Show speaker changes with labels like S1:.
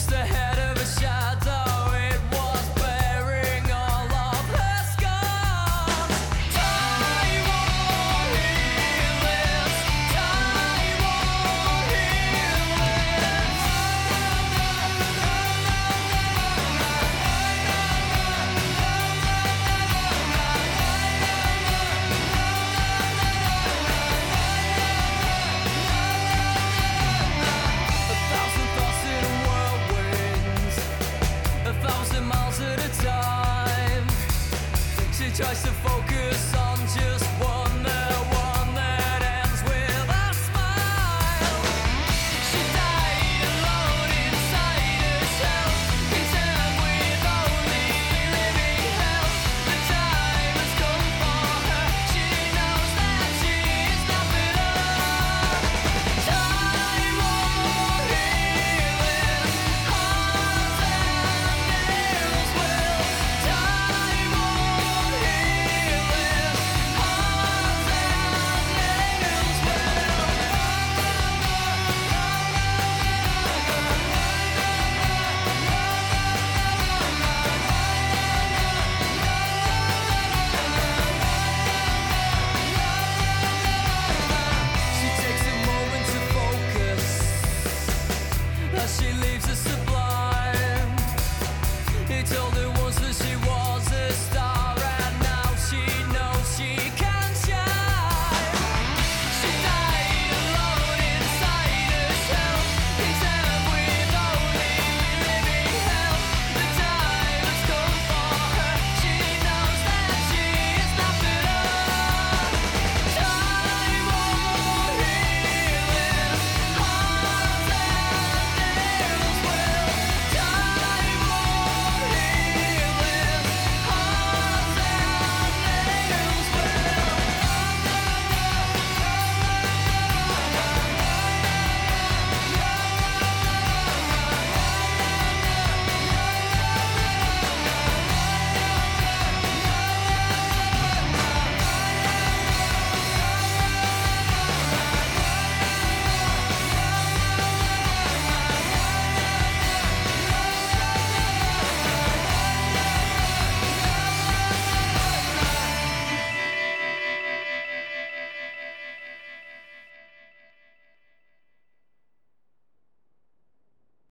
S1: just ahead of a shadow. It was bearing all of her scars. Time won't heal this. Time won't heal this. A thousand thoughts in whirlwinds, 1,000 miles at a time. She tries to focus on just